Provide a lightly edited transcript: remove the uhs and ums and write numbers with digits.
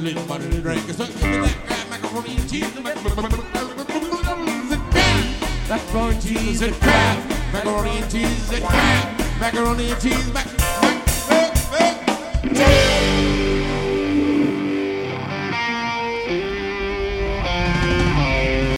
little butter to drink. So give me that crab macaroni and cheese. Macaroni and cheese and crab. Macaroni and cheese and crab. Macaroni and cheese.